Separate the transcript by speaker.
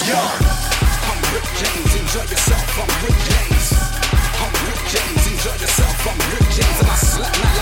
Speaker 1: Yo, I'm Rick James, enjoy yourself, I'm Rick James. I'm Rick James, enjoy yourself, I'm Rick James. And I slap my